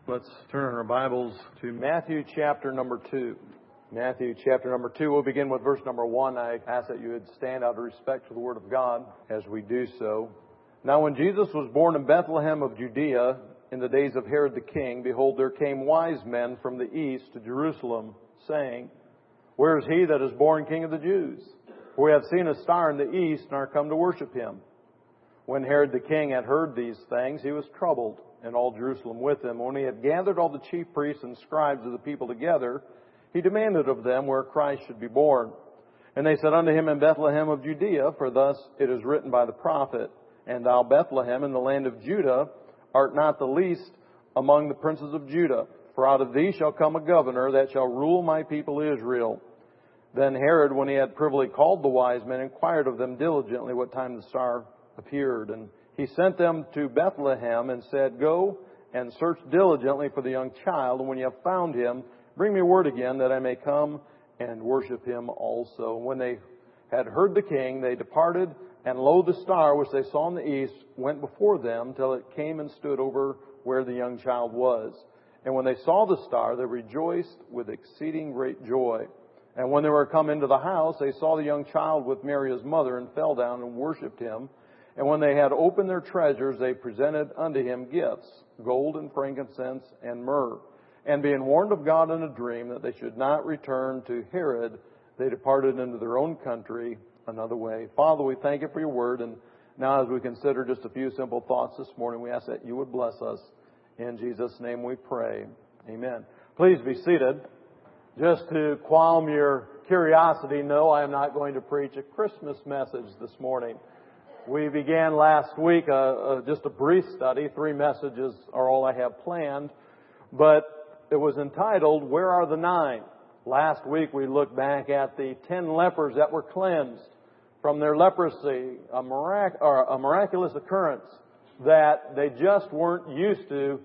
Let's turn our Bibles to Matthew chapter number 2. Matthew chapter number 2. We'll begin with verse number 1. I ask that you would stand out of respect for the Word of God as we do so. Now when Jesus was born in Bethlehem of Judea in the days of Herod the king, behold, there came wise men from the east to Jerusalem, saying, Where is he that is born King of the Jews? For we have seen a star in the east and are come to worship him. When Herod the king had heard these things, he was troubled, and all Jerusalem with him. When he had gathered all the chief priests and scribes of the people together, he demanded of them where Christ should be born. And they said unto him, In Bethlehem of Judea, for thus it is written by the prophet, And thou, Bethlehem, in the land of Judah, art not the least among the princes of Judah. For out of thee shall come a governor that shall rule my people Israel. Then Herod, when he had privily called the wise men, inquired of them diligently what time the star appeared. And he sent them to Bethlehem and said, Go and search diligently for the young child, and when you have found him, bring me word again that I may come and worship him also. And when they had heard the king, they departed, and lo, the star which they saw in the east went before them till it came and stood over where the young child was. And when they saw the star, they rejoiced with exceeding great joy. And when they were come into the house, they saw the young child with Mary his mother, and fell down and worshipped him. And when they had opened their treasures, they presented unto him gifts, gold and frankincense and myrrh. And being warned of God in a dream that they should not return to Herod, they departed into their own country another way. Father, we thank you for your word. And now as we consider just a few simple thoughts this morning, we ask that you would bless us. In Jesus' name we pray. Amen. Please be seated. Just to qualm your curiosity, no, I am not going to preach a Christmas message this morning. We began last week just a brief study. 3 messages are all I have planned. But it was entitled, Where Are the Nine? Last week we looked back at the 10 lepers that were cleansed from their leprosy, a miraculous occurrence that they just weren't used to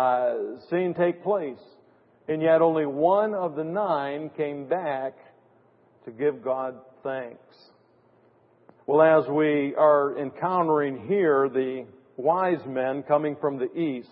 seeing take place. And yet only one of the 9 came back to give God thanks. Well, as we are encountering here the wise men coming from the east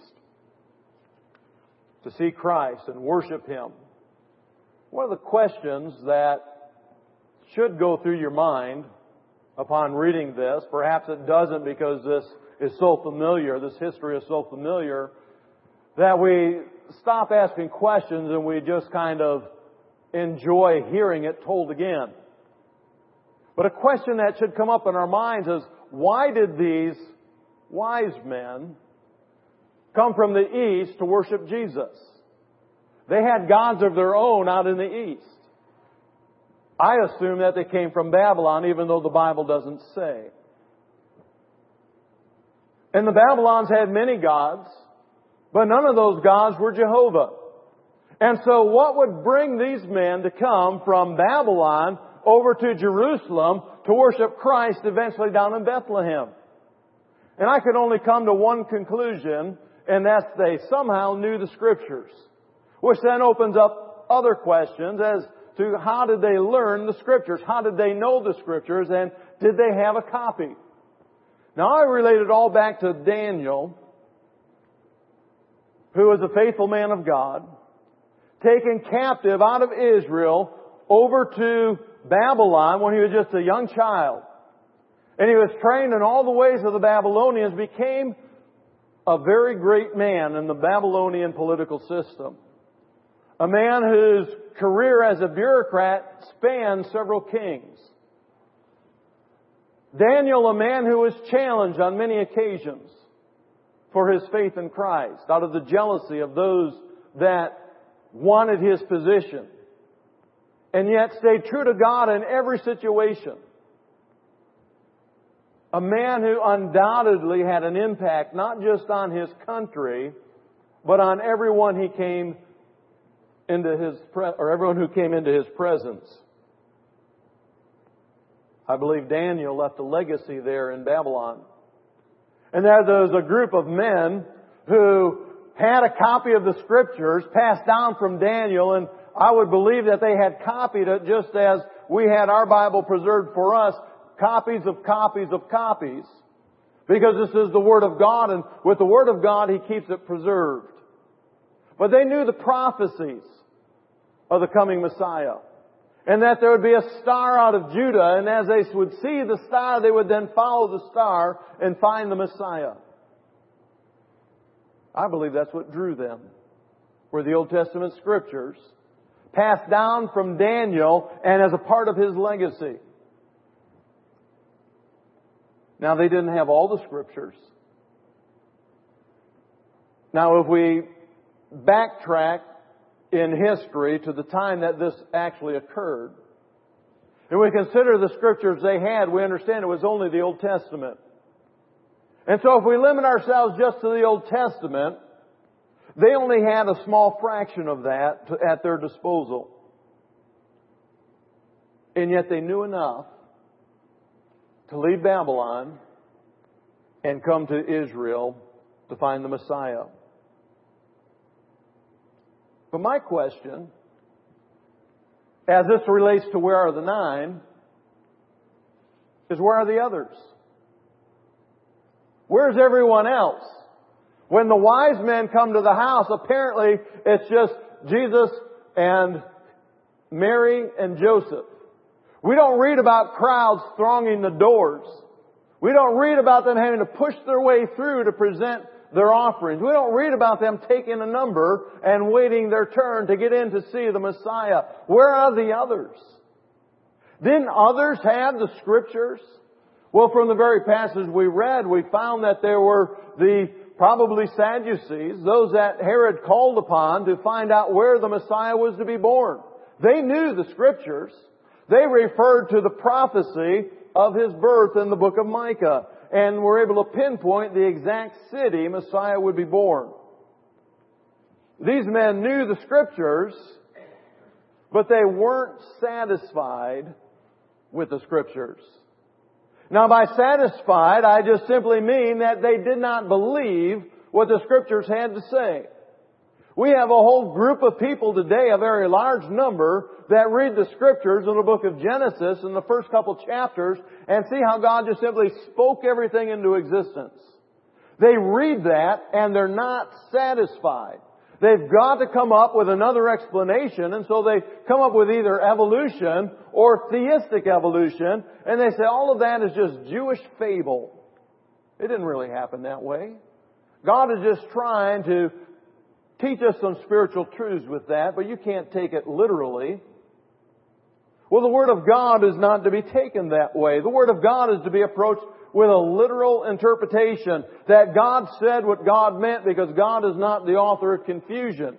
to see Christ and worship Him, one of the questions that should go through your mind upon reading this, perhaps it doesn't because this is so familiar, this history is so familiar, that we stop asking questions and we just kind of enjoy hearing it told again. But a question that should come up in our minds is, why did these wise men come from the east to worship Jesus? They had gods of their own out in the east. I assume that they came from Babylon, even though the Bible doesn't say. And the Babylons had many gods, but none of those gods were Jehovah. And so what would bring these men to come from Babylon over to Jerusalem to worship Christ eventually down in Bethlehem? And I could only come to one conclusion, and that's they somehow knew the Scriptures. Which then opens up other questions as to how did they learn the Scriptures? How did they know the Scriptures? And did they have a copy? Now I relate it all back to Daniel, who was a faithful man of God, taken captive out of Israel over to Babylon when he was just a young child. And he was trained in all the ways of the Babylonians, became a very great man in the Babylonian political system. A man whose career as a bureaucrat spanned several kings. Daniel, a man who was challenged on many occasions for his faith in Christ, out of the jealousy of those that wanted his position, and yet stayed true to God in every situation. A man who undoubtedly had an impact not just on his country, but on everyone he came into everyone who came into his presence. I believe Daniel left a legacy there in Babylon. And there was a group of men who had a copy of the Scriptures passed down from Daniel, and I would believe that they had copied it just as we had our Bible preserved for us, copies of copies of copies. Because this is the Word of God, and with the Word of God, He keeps it preserved. But they knew the prophecies of the coming Messiah. And that there would be a star out of Judah, and as they would see the star, they would then follow the star and find the Messiah. I believe that's what drew them, were the Old Testament Scriptures, passed down from Daniel and as a part of his legacy. Now, they didn't have all the Scriptures. Now, if we backtrack in history to the time that this actually occurred, and we consider the Scriptures they had, we understand it was only the Old Testament. And so if we limit ourselves just to the Old Testament, they only had a small fraction of that at their disposal. And yet they knew enough to leave Babylon and come to Israel to find the Messiah. But my question, as this relates to where are the 9, is where are the others? Where's everyone else? When the wise men come to the house, apparently it's just Jesus and Mary and Joseph. We don't read about crowds thronging the doors. We don't read about them having to push their way through to present their offerings. We don't read about them taking a number and waiting their turn to get in to see the Messiah. Where are the others? Didn't others have the Scriptures? Well, from the very passage we read, we found that there were the probably Sadducees, those that Herod called upon to find out where the Messiah was to be born. They knew the Scriptures. They referred to the prophecy of His birth in the book of Micah, and were able to pinpoint the exact city Messiah would be born. These men knew the Scriptures, but they weren't satisfied with the Scriptures. Now, by satisfied, I just simply mean that they did not believe what the Scriptures had to say. We have a whole group of people today, a very large number, that read the Scriptures in the book of Genesis in the first couple chapters and see how God just simply spoke everything into existence. They read that and they're not satisfied. They've got to come up with another explanation, and so they come up with either evolution or theistic evolution, and they say all of that is just Jewish fable. It didn't really happen that way. God is just trying to teach us some spiritual truths with that, but you can't take it literally. Well, the Word of God is not to be taken that way. The Word of God is to be approached with a literal interpretation, that God said what God meant, because God is not the author of confusion.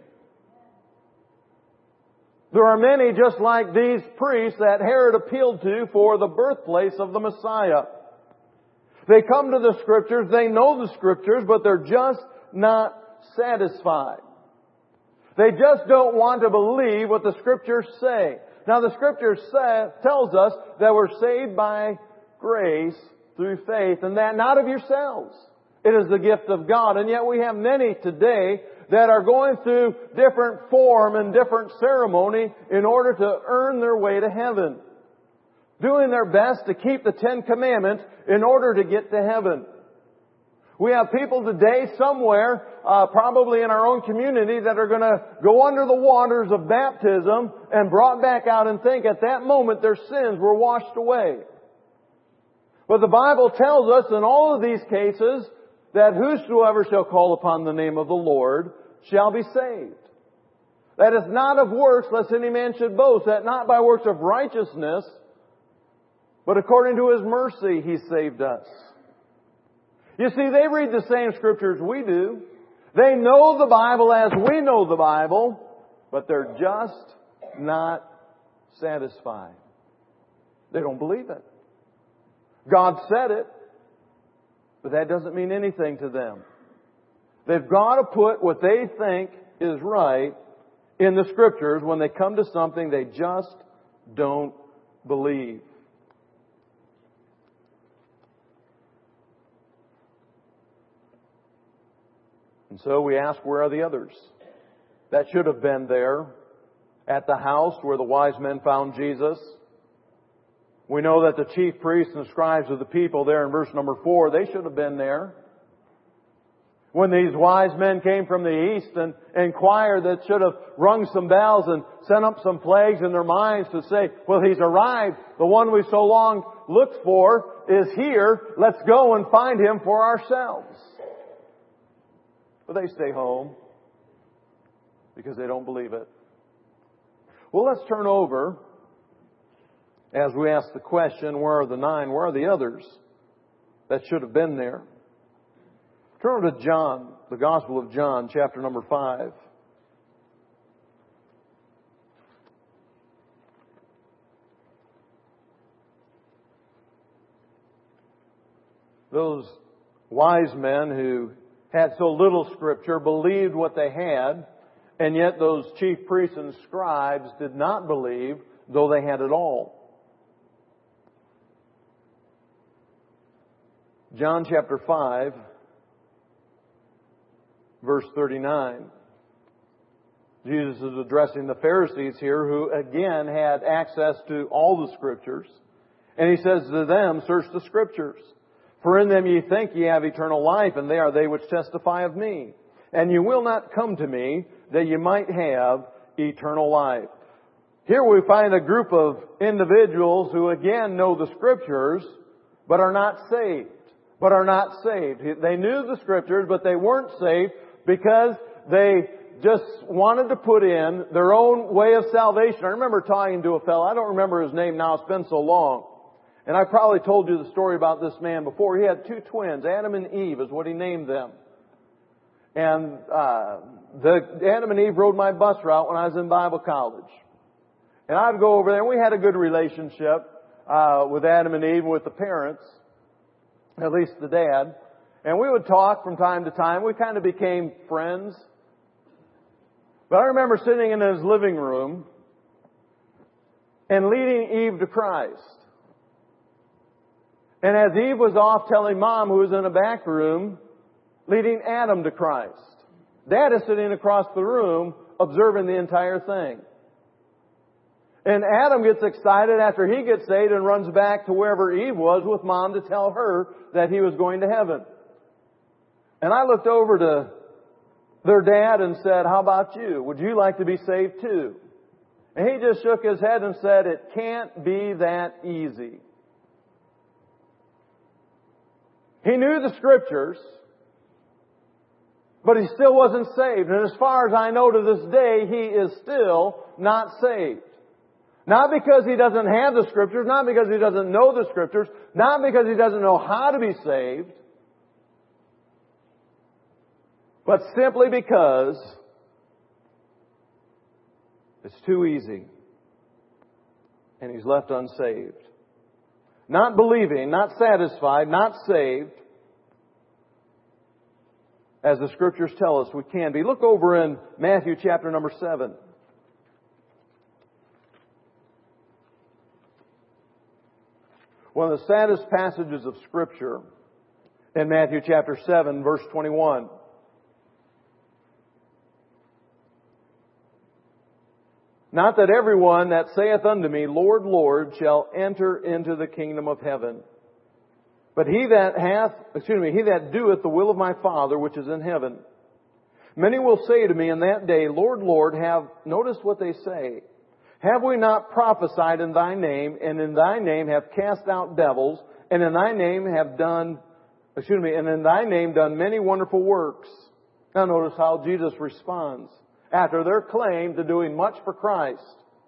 There are many just like these priests that Herod appealed to for the birthplace of the Messiah. They come to the Scriptures, they know the Scriptures, but they're just not satisfied. They just don't want to believe what the Scriptures say. Now, the Scripture tells us that we're saved by grace through faith, and that not of yourselves. It is the gift of God. And yet we have many today that are going through different form and different ceremony in order to earn their way to heaven. Doing their best to keep the 10 Commandments in order to get to heaven. We have people today somewhere, probably in our own community, that are going to go under the waters of baptism and brought back out and think at that moment their sins were washed away. But the Bible tells us in all of these cases that whosoever shall call upon the name of the Lord shall be saved. That is not of works, lest any man should boast, that not by works of righteousness, but according to His mercy He saved us. You see, they read the same Scriptures we do. They know the Bible as we know the Bible, but they're just not satisfied. They don't believe it. God said it, but that doesn't mean anything to them. They've got to put what they think is right in the Scriptures. When they come to something they just don't believe. And so we ask, where are the others? That should have been there at the house where the wise men found Jesus. We know that the chief priests and scribes of the people there in verse number 4, they should have been there. When these wise men came from the east and inquired, that should have rung some bells and sent up some plagues in their minds to say, well, He's arrived. The one we so long looked for is here. Let's go and find Him for ourselves. But they stay home because they don't believe it. Well, let's turn over as we ask the question, where are the 9? Where are the others that should have been there? Turn to John, the Gospel of John, chapter number 5. Those wise men who had so little Scripture believed what they had, and yet those chief priests and scribes did not believe, though they had it all. John chapter 5, verse 39. Jesus is addressing the Pharisees here, who again had access to all the Scriptures. And He says to them, search the Scriptures, for in them ye think ye have eternal life, and they are they which testify of me. And you will not come to me, that ye might have eternal life. Here we find a group of individuals who again know the Scriptures, but are not saved. They knew the Scriptures, but they weren't saved because they just wanted to put in their own way of salvation. I remember talking to a fellow, I don't remember his name now, it's been so long. And I probably told you the story about this man before. He had 2 twins, Adam and Eve is what he named them. And Adam and Eve rode my bus route when I was in Bible college. And I'd go over there, and we had a good relationship with Adam and Eve, with the parents, at least the dad. And we would talk from time to time. We kind of became friends. But I remember sitting in his living room and leading Eve to Christ. And as Eve was off telling Mom, who was in a back room, leading Adam to Christ. Dad is sitting across the room observing the entire thing. And Adam gets excited after he gets saved and runs back to wherever Eve was with Mom to tell her that he was going to heaven. And I looked over to their dad and said, how about you? Would you like to be saved too? And he just shook his head and said, it can't be that easy. He knew the Scriptures, but he still wasn't saved. And as far as I know to this day, he is still not saved. Not because he doesn't have the Scriptures, not because he doesn't know the Scriptures, not because he doesn't know how to be saved, but simply because it's too easy and he's left unsaved. Not believing, not satisfied, not saved, as the Scriptures tell us we can be. Look over in Matthew chapter number 7. One of the saddest passages of Scripture in Matthew chapter 7, verse 21. Not that everyone that saith unto me, Lord, Lord, shall enter into the kingdom of heaven, but he that doeth the will of my Father which is in heaven. Many will say to me in that day, Lord, Lord, notice what they say, have we not prophesied in thy name, and in thy name have cast out devils, and in thy name done many wonderful works? Now notice how Jesus responds after their claim to doing much for Christ.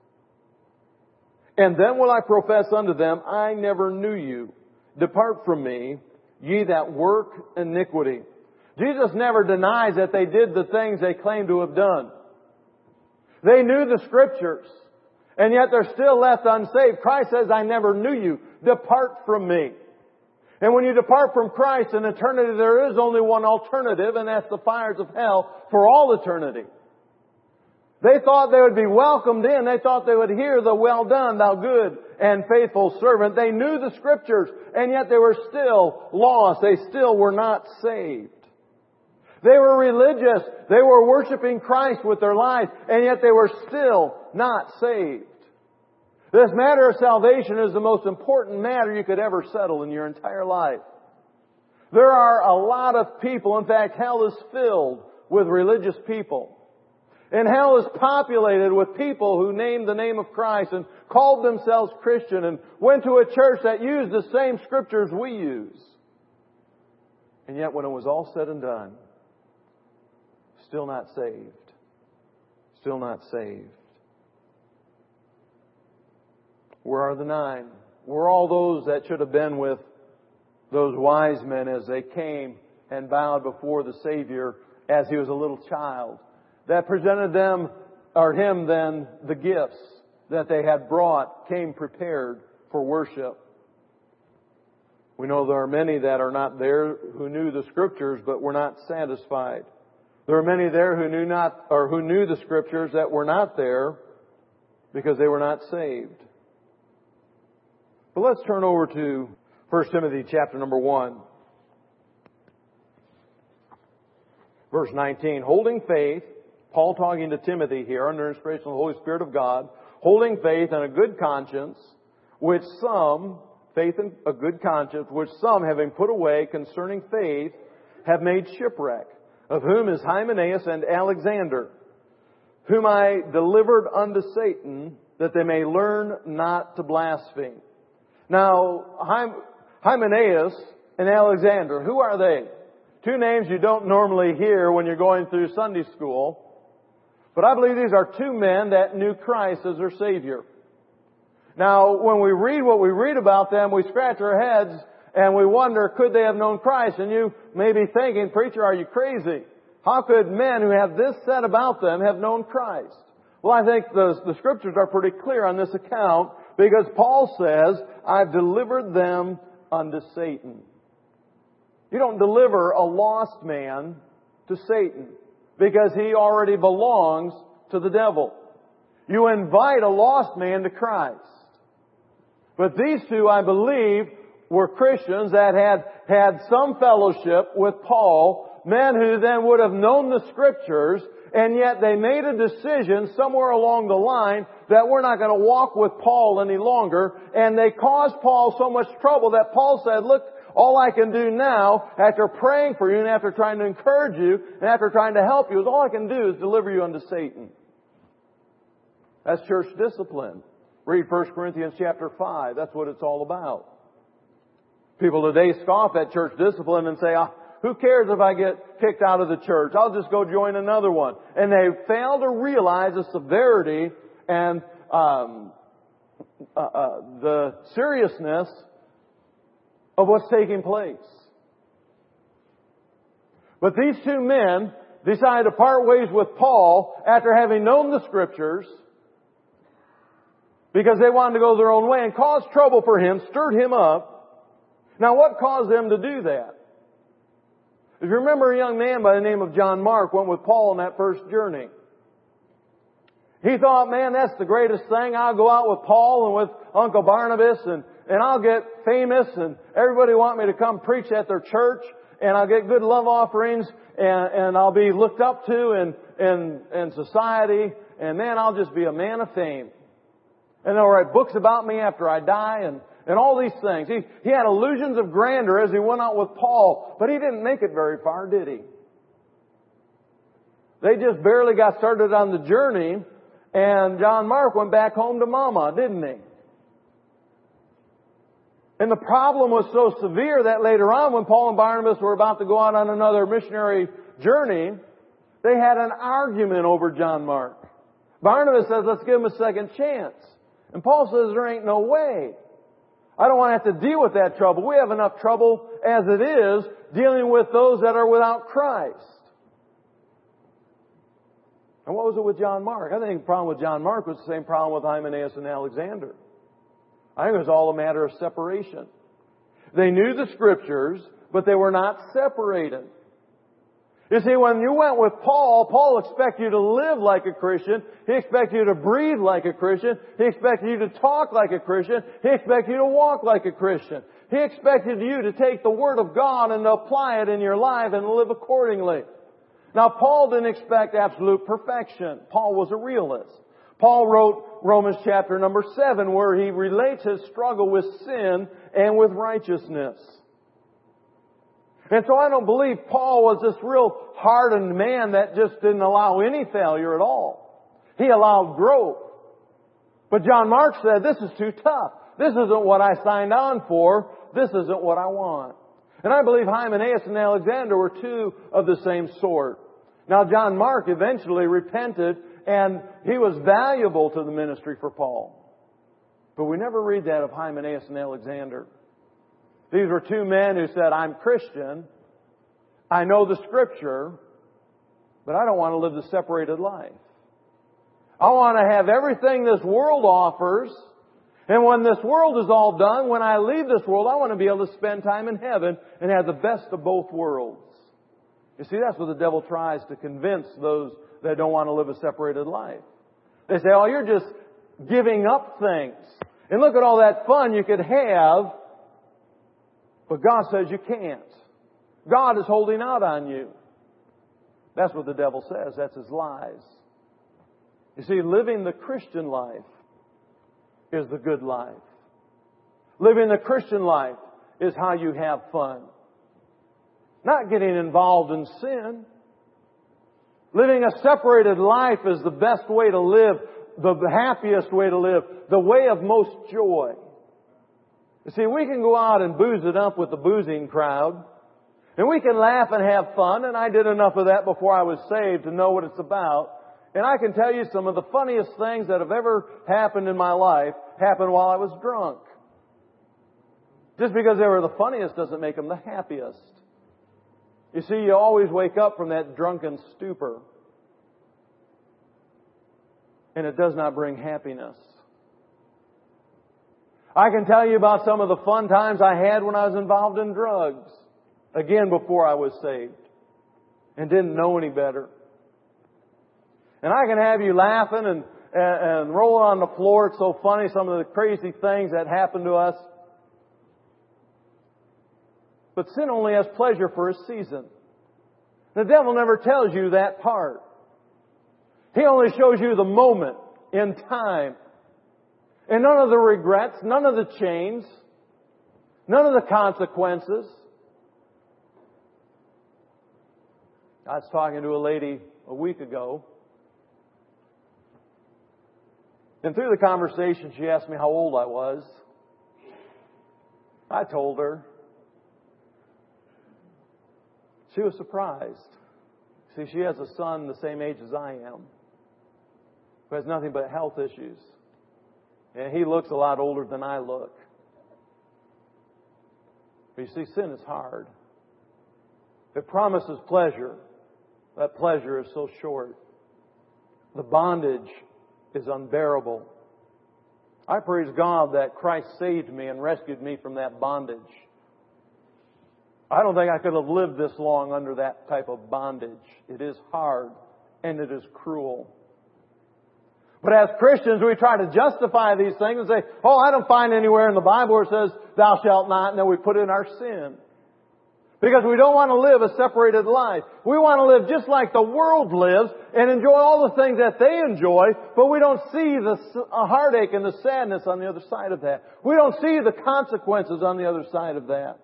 And then will I profess unto them, I never knew you. Depart from me, ye that work iniquity. Jesus never denies that they did the things they claimed to have done. They knew the Scriptures, and yet they're still left unsaved. Christ says, I never knew you. Depart from me. And when you depart from Christ in eternity, there is only one alternative, and that's the fires of hell for all eternity. They thought they would be welcomed in. They thought they would hear the well done, thou good and faithful servant. They knew the Scriptures, and yet they were still lost. They still were not saved. They were religious. They were worshiping Christ with their life, and yet they were still not saved. This matter of salvation is the most important matter you could ever settle in your entire life. There are a lot of people. In fact, hell is filled with religious people. And hell is populated with people who named the name of Christ and called themselves Christian and went to a church that used the same scriptures we use. And yet when it was all said and done, still not saved. Still not saved. Where are the 9? Where are all those that should have been with those wise men as they came and bowed before the Savior as He was a little child? That presented them, or Him then, the gifts that they had brought, came prepared for worship. We know there are many that are not there who knew the Scriptures but were not satisfied. There are many there who knew the Scriptures that were not there because they were not saved. But let's turn over to 1 Timothy chapter number 1. Verse 19. Holding faith, Paul talking to Timothy here under inspiration of the Holy Spirit of God, holding faith and a good conscience, which some, having put away concerning faith, have made shipwreck, of whom is Hymenaeus and Alexander, whom I delivered unto Satan, that they may learn not to blaspheme. Now, Hymenaeus and Alexander, who are they? Two names you don't normally hear when you're going through Sunday school. But I believe these are two men that knew Christ as their Savior. Now, when we read what we read about them, we scratch our heads and we wonder, could they have known Christ? And you may be thinking, preacher, are you crazy? How could men who have this said about them have known Christ? Well, I think the Scriptures are pretty clear on this account because Paul says, I've delivered them unto Satan. You don't deliver a lost man to Satan because he already belongs to the devil. You invite a lost man to Christ. But these two, I believe, were Christians that had some fellowship with Paul, men who then would have known the Scriptures, and yet they made a decision somewhere along the line that we're not going to walk with Paul any longer, and they caused Paul so much trouble that Paul said, look, all I can do now, after praying for you and after trying to encourage you and after trying to help you, is all I can do is deliver you unto Satan. That's church discipline. Read 1 Corinthians chapter 5. That's what it's all about. People today scoff at church discipline and say, who cares if I get kicked out of the church? I'll just go join another one. And they fail to realize the severity and the seriousness of what's taking place. But these two men decided to part ways with Paul after having known the Scriptures because they wanted to go their own way and caused trouble for him, stirred him up. Now what caused them to do that? If you remember, a young man by the name of John Mark went with Paul on that first journey. He thought, man, that's the greatest thing. I'll go out with Paul and with Uncle Barnabas and I'll get famous and everybody want me to come preach at their church and I'll get good love offerings and I'll be looked up to in society and man, I'll just be a man of fame. And they'll write books about me after I die and all these things. He had illusions of grandeur as he went out with Paul, but he didn't make it very far, did he? They just barely got started on the journey and John Mark went back home to Mama, didn't he? And the problem was so severe that later on when Paul and Barnabas were about to go out on another missionary journey, they had an argument over John Mark. Barnabas says, let's give him a second chance. And Paul says, there ain't no way. I don't want to have to deal with that trouble. We have enough trouble as it is dealing with those that are without Christ. And what was it with John Mark? I think the problem with John Mark was the same problem with Hymenaeus and Alexander. I think it was all a matter of separation. They knew the Scriptures, but they were not separated. You see, when you went with Paul, Paul expected you to live like a Christian. He expected you to breathe like a Christian. He expected you to talk like a Christian. He expected you to walk like a Christian. He expected you to take the Word of God and to apply it in your life and live accordingly. Now, Paul didn't expect absolute perfection. Paul was a realist. Paul wrote Romans chapter number 7 where he relates his struggle with sin and with righteousness. And so I don't believe Paul was this real hardened man that just didn't allow any failure at all. He allowed growth. But John Mark said, this is too tough. This isn't what I signed on for. This isn't what I want. And I believe Hymenaeus and Alexander were two of the same sort. Now John Mark eventually repented and he was valuable to the ministry for Paul. But we never read that of Hymenaeus and Alexander. These were two men who said, I'm Christian, I know the Scripture, but I don't want to live the separated life. I want to have everything this world offers, and when this world is all done, when I leave this world, I want to be able to spend time in heaven and have the best of both worlds. You see, that's what the devil tries to convince those that don't want to live a separated life. They say, oh, you're just giving up things. And look at all that fun you could have, but God says you can't. God is holding out on you. That's what the devil says. That's his lies. You see, living the Christian life is the good life. Living the Christian life is how you have fun. Not getting involved in sin. Living a separated life is the best way to live, the happiest way to live, the way of most joy. You see, we can go out and booze it up with the boozing crowd, and we can laugh and have fun, and I did enough of that before I was saved to know what it's about. And I can tell you some of the funniest things that have ever happened in my life happened while I was drunk. Just because they were the funniest doesn't make them the happiest. You see, you always wake up from that drunken stupor. And it does not bring happiness. I can tell you about some of the fun times I had when I was involved in drugs. Again, before I was saved. And didn't know any better. And I can have you laughing and rolling on the floor. It's so funny, some of the crazy things that happen to us. But sin only has pleasure for a season. The devil never tells you that part. He only shows you the moment in time. And none of the regrets, none of the chains, none of the consequences. I was talking to a lady a week ago. And through the conversation, she asked me how old I was. I told her. She was surprised. See, she has a son the same age as I am, who has nothing but health issues. And he looks a lot older than I look. But you see, sin is hard. It promises pleasure. That pleasure is so short. The bondage is unbearable. I praise God that Christ saved me and rescued me from that bondage. I don't think I could have lived this long under that type of bondage. It is hard and it is cruel. But as Christians, we try to justify these things and say, oh, I don't find anywhere in the Bible where it says, thou shalt not, and then we put in our sin. Because we don't want to live a separated life. We want to live just like the world lives and enjoy all the things that they enjoy, but we don't see the heartache and the sadness on the other side of that. We don't see the consequences on the other side of that.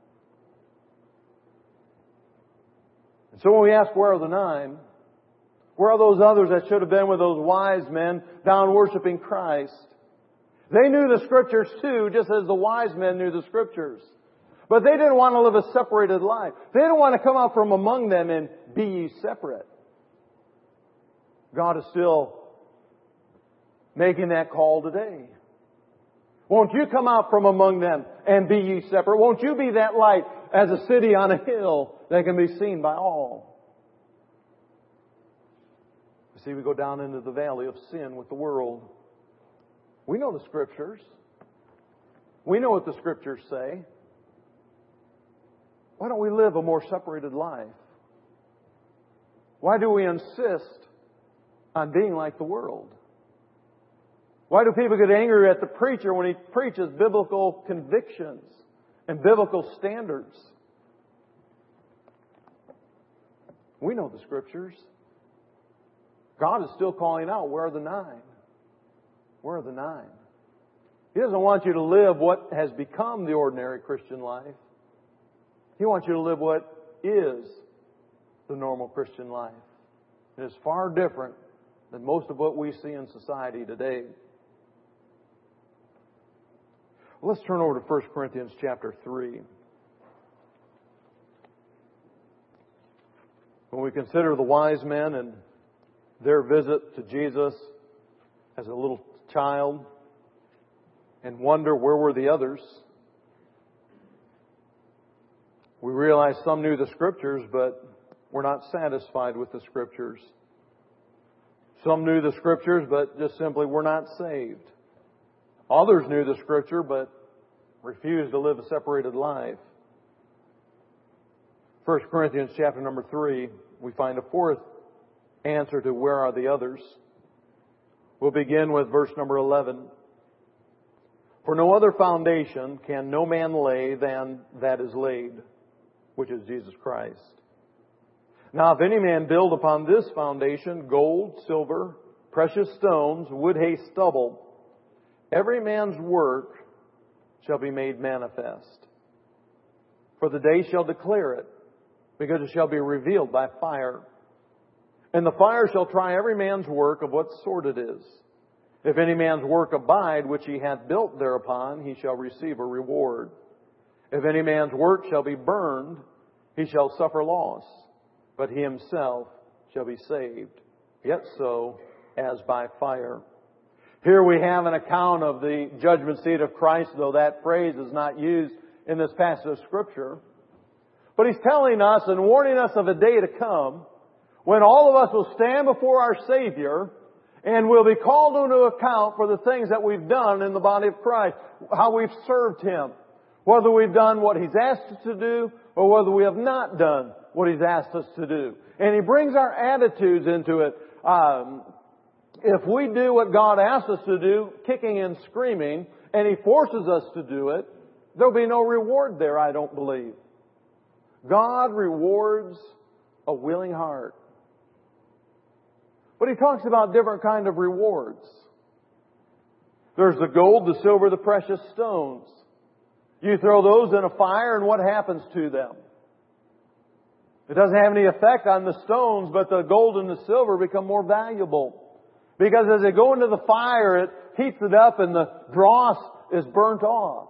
And so when we ask, where are the 9? Where are those others that should have been with those wise men down worshiping Christ? They knew the Scriptures too, just as the wise men knew the Scriptures. But they didn't want to live a separated life. They didn't want to come out from among them and be ye separate. God is still making that call today. Won't you come out from among them and be ye separate? Won't you be that light as a city on a hill that can be seen by all? You see, we go down into the valley of sin with the world. We know the Scriptures. We know what the Scriptures say. Why don't we live a more separated life? Why do we insist on being like the world? Why do people get angry at the preacher when he preaches biblical convictions and biblical standards? We know the Scriptures. God is still calling out, where are the 9? Where are the 9? He doesn't want you to live what has become the ordinary Christian life. He wants you to live what is the normal Christian life. It is far different than most of what we see in society today. Let's turn over to 1 Corinthians chapter 3. When we consider the wise men and their visit to Jesus as a little child and wonder where were the others, we realize some knew the Scriptures, but were not satisfied with the Scriptures. Some knew the Scriptures, but just simply were not saved. Others knew the Scripture, but refused to live a separated life. 1 Corinthians chapter number 3, we find a fourth answer to where are the others. We'll begin with verse number 11. For no other foundation can no man lay than that is laid, which is Jesus Christ. Now if any man build upon this foundation gold, silver, precious stones, wood, hay, stubble, every man's work shall be made manifest. For the day shall declare it, because it shall be revealed by fire. And the fire shall try every man's work of what sort it is. If any man's work abide, which he hath built thereupon, he shall receive a reward. If any man's work shall be burned, he shall suffer loss, but he himself shall be saved, yet so as by fire. Here we have an account of the judgment seat of Christ, though that phrase is not used in this passage of Scripture. But He's telling us and warning us of a day to come when all of us will stand before our Savior and will be called into account for the things that we've done in the body of Christ, how we've served Him, whether we've done what He's asked us to do or whether we have not done what He's asked us to do. And He brings our attitudes into it. If we do what God asks us to do, kicking and screaming, and He forces us to do it, there'll be no reward there, I don't believe. God rewards a willing heart. But He talks about different kind of rewards. There's the gold, the silver, the precious stones. You throw those in a fire and what happens to them? It doesn't have any effect on the stones, but the gold and the silver become more valuable. Because as they go into the fire, it heats it up and the dross is burnt off.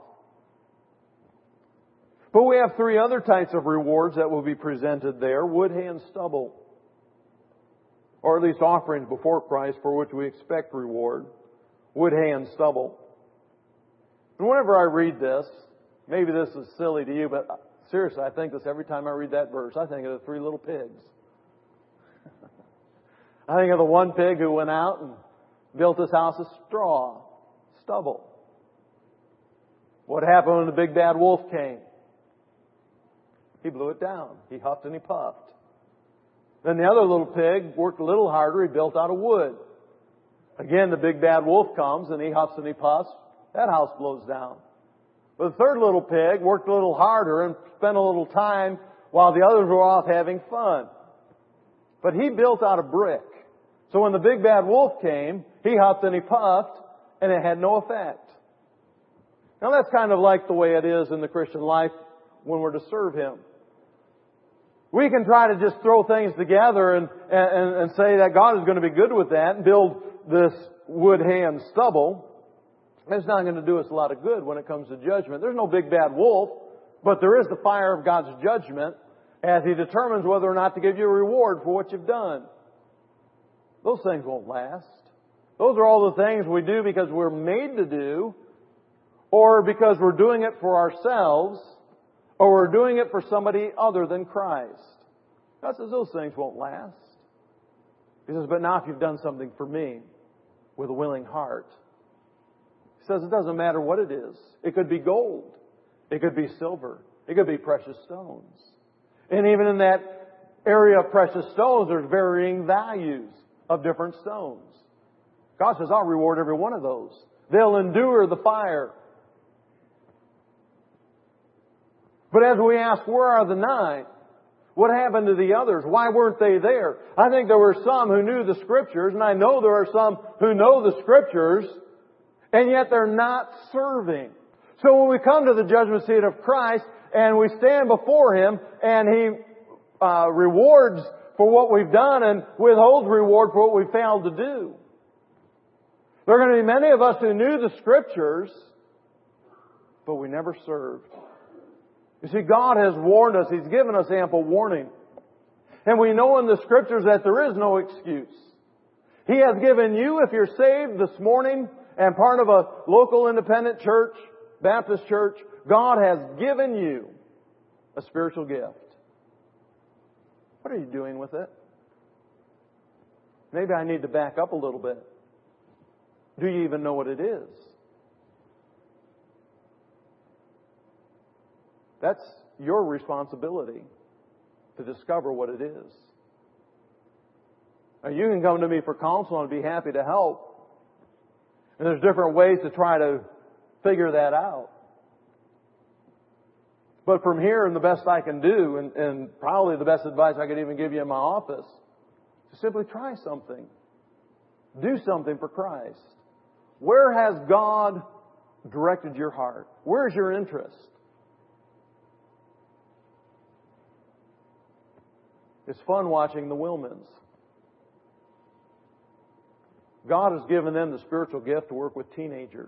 But we have three other types of rewards that will be presented there. Wood, hay, and stubble. Or at least offerings before Christ for which we expect reward. Wood, hay, and stubble. And whenever I read this, maybe this is silly to you, but seriously, I think this every time I read that verse. I think of the three little pigs. I think of the one pig who went out and built his house of straw, stubble. What happened when the big bad wolf came? He blew it down. He huffed and he puffed. Then the other little pig worked a little harder. He built out of wood. Again, the big bad wolf comes and he huffs and he puffs. That house blows down. But the third little pig worked a little harder and spent a little time while the others were off having fun. But he built out of brick. So when the big bad wolf came, he huffed and he puffed and it had no effect. Now that's kind of like the way it is in the Christian life when we're to serve Him. We can try to just throw things together and say that God is going to be good with that and build this wood, hay, and stubble. It's not going to do us a lot of good when it comes to judgment. There's no big bad wolf, but there is the fire of God's judgment as He determines whether or not to give you a reward for what you've done. Those things won't last. Those are all the things we do because we're made to do, or because we're doing it for ourselves, or we're doing it for somebody other than Christ. God says those things won't last. He says, but now if you've done something for me with a willing heart, He says it doesn't matter what it is. It could be gold. It could be silver. It could be precious stones. And even in that area of precious stones, there's varying values of different stones. God says, I'll reward every one of those. They'll endure the fire. But as we ask, where are the 9? What happened to the others? Why weren't they there? I think there were some who knew the Scriptures, and I know there are some who know the Scriptures, and yet they're not serving. So when we come to the judgment seat of Christ, and we stand before Him, and He rewards for what we've done and withholds reward for what we failed to do. There are going to be many of us who knew the Scriptures, but we never served. You see, God has warned us. He's given us ample warning. And we know in the Scriptures that there is no excuse. He has given you, if you're saved this morning and part of a local independent church, Baptist church, God has given you a spiritual gift. What are you doing with it? Maybe I need to back up a little bit. Do you even know what it is? That's your responsibility to discover what it is. Now, you can come to me for counsel and I'd be happy to help. And there's different ways to try to figure that out. But from here, and the best I can do, and probably the best advice I could even give you in my office, is simply try something. Do something for Christ. Where has God directed your heart? Where's your interest? It's fun watching the Wilmans. God has given them the spiritual gift to work with teenagers.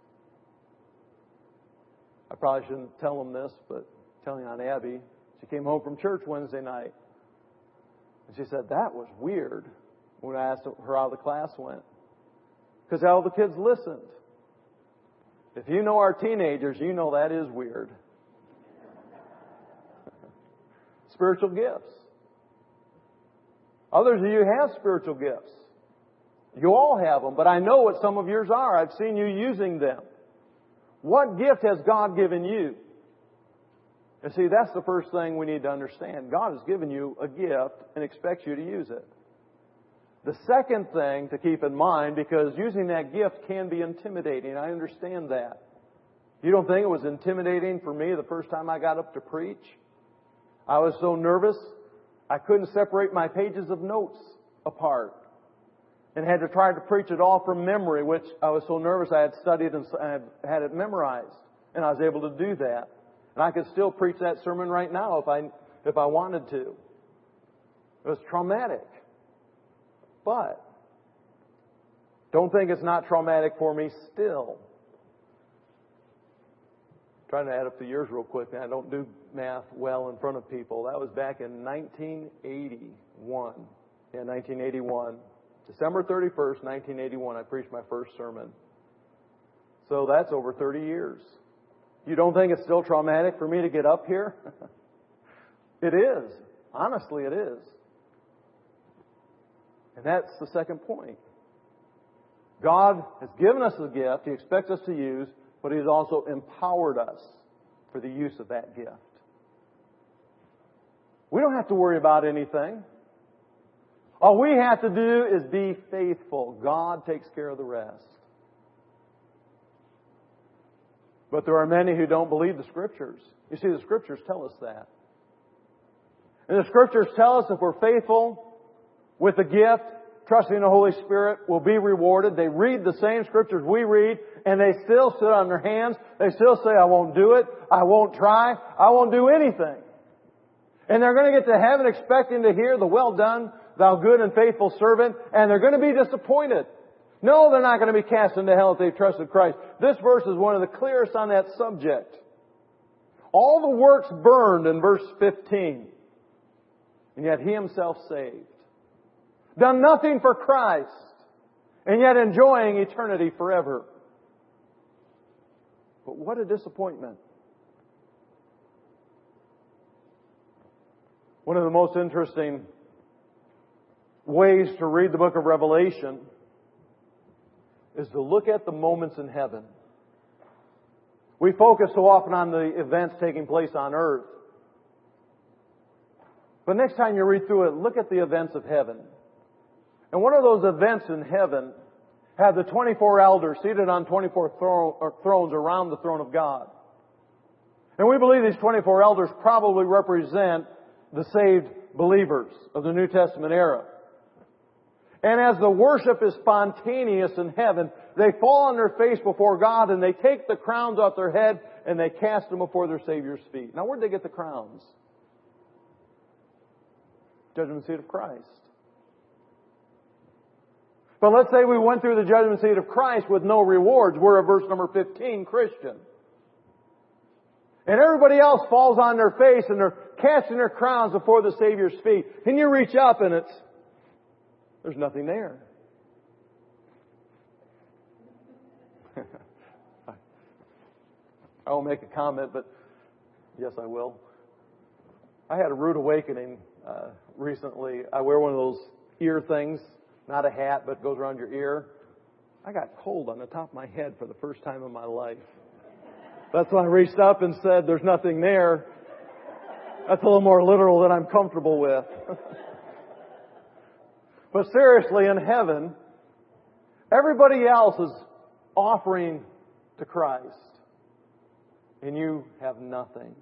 I probably shouldn't tell them this, but telling Aunt Abby, she came home from church Wednesday night. And she said, that was weird when I asked her how the class went. Because all the kids listened. If you know our teenagers, you know that is weird. Spiritual gifts. Others of you have spiritual gifts. You all have them, but I know what some of yours are. I've seen you using them. What gift has God given you? And see, that's the first thing we need to understand. God has given you a gift and expects you to use it. The second thing to keep in mind, because using that gift can be intimidating. I understand that. You don't think it was intimidating for me the first time I got up to preach? I was so nervous, I couldn't separate my pages of notes apart. And had to try to preach it all from memory, which I was so nervous I had studied and I had it memorized. And I was able to do that. And I could still preach that sermon right now if I wanted to. It was traumatic. But don't think it's not traumatic for me still. I'm trying to add up the years real quick. I don't do math well in front of people. That was back in 1981. Yeah, 1981. December 31st, 1981, I preached my first sermon. So that's over 30 years. You don't think it's still traumatic for me to get up here? It is. Honestly, it is. And that's the second point. God has given us a gift He expects us to use, but He's also empowered us for the use of that gift. We don't have to worry about anything. All we have to do is be faithful. God takes care of the rest. But there are many who don't believe the Scriptures. You see, the Scriptures tell us that. And the Scriptures tell us if we're faithful with the gift, trusting the Holy Spirit, will be rewarded. They read the same Scriptures we read, and they still sit on their hands. They still say, I won't do it. I won't try. I won't do anything. And they're going to get to heaven expecting to hear the well done, thou good and faithful servant, and they're going to be disappointed. No, they're not going to be cast into hell if they've trusted Christ. This verse is one of the clearest on that subject. All the works burned in verse 15, and yet He Himself saved. Done nothing for Christ, and yet enjoying eternity forever. But what a disappointment. One of the most interesting ways to read the book of Revelation is to look at the moments in heaven. We focus so often on the events taking place on earth. But next time you read through it, look at the events of heaven. And one of those events in heaven had the 24 elders seated on 24 thrones around the throne of God. And we believe these 24 elders probably represent the saved believers of the New Testament era. And as the worship is spontaneous in heaven, they fall on their face before God and they take the crowns off their head and they cast them before their Savior's feet. Now, where'd they get the crowns? Judgment seat of Christ. But let's say we went through the judgment seat of Christ with no rewards. We're at verse number 15, Christian. And everybody else falls on their face and they're casting their crowns before the Savior's feet. And you reach up and there's nothing there. I won't make a comment, but yes, I will. I had a rude awakening recently. I wear one of those ear things, not a hat, but goes around your ear. I got cold on the top of my head for the first time in my life. That's when I reached up and said, there's nothing there. That's a little more literal than I'm comfortable with. But seriously, in heaven, everybody else is offering to Christ. And you have nothing.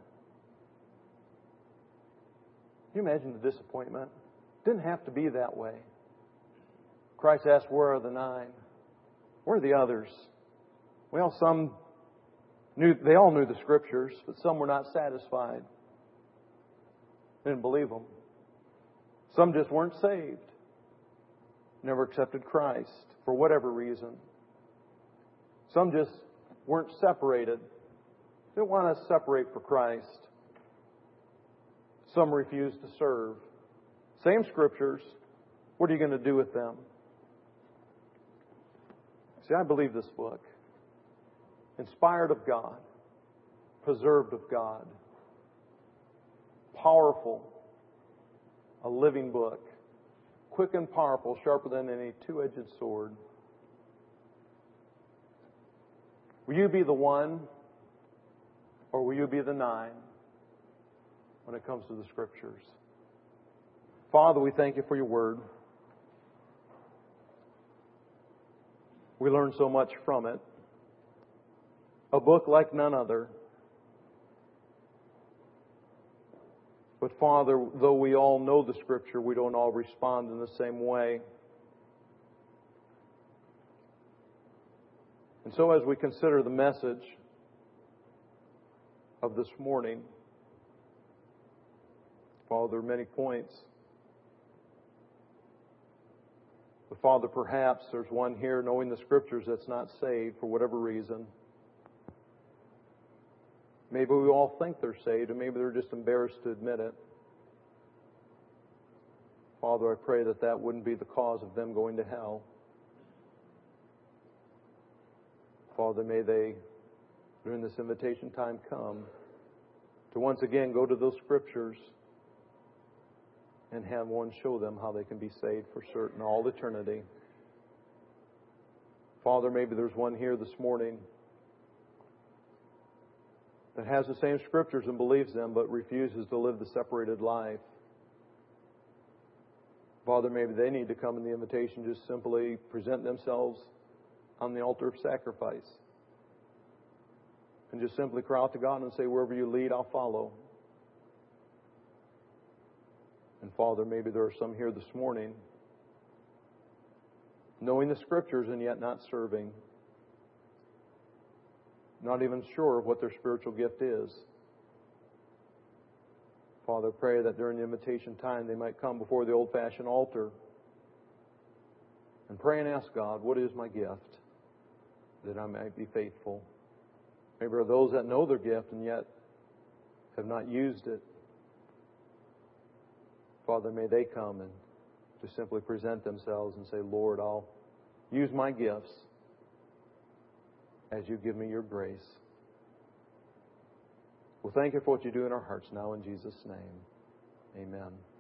Can you imagine the disappointment? It didn't have to be that way. Christ asked, where are the 9? Where are the others? Well, they all knew the Scriptures, but some were not satisfied. Didn't believe them. Some just weren't saved. Never accepted Christ for whatever reason. Some just weren't separated. Didn't want to separate for Christ. Some refused to serve. Same Scriptures. What are you going to do with them? See, I believe this book. Inspired of God. Preserved of God. Powerful. A living book. Quick and powerful, sharper than any two-edged sword. Will you be the one, or will you be the 9 when it comes to the Scriptures? Father, we thank you for your word. We learn so much from it. A book like none other. But Father, though we all know the Scripture, we don't all respond in the same way. And so as we consider the message of this morning, Father, there are many points. But Father, perhaps there's one here knowing the Scriptures that's not saved for whatever reason. Maybe we all think they're saved, and maybe they're just embarrassed to admit it. Father, I pray that that wouldn't be the cause of them going to hell. Father, may they, during this invitation time, come to once again go to those Scriptures and have one show them how they can be saved for certain all eternity. Father, maybe there's one here this morning that has the same Scriptures and believes them, but refuses to live the separated life. Father, maybe they need to come in the invitation, just simply present themselves on the altar of sacrifice. And just simply cry out to God and say, wherever you lead, I'll follow. And Father, maybe there are some here this morning knowing the Scriptures and yet not serving. Not even sure of what their spiritual gift is. Father, pray that during the invitation time they might come before the old-fashioned altar and pray and ask God, what is my gift? That I might be faithful. Maybe there are those that know their gift and yet have not used it. Father, may they come and just simply present themselves and say, Lord, I'll use my gifts as you give me your grace. Well, thank you for what you do in our hearts now in Jesus' name. Amen.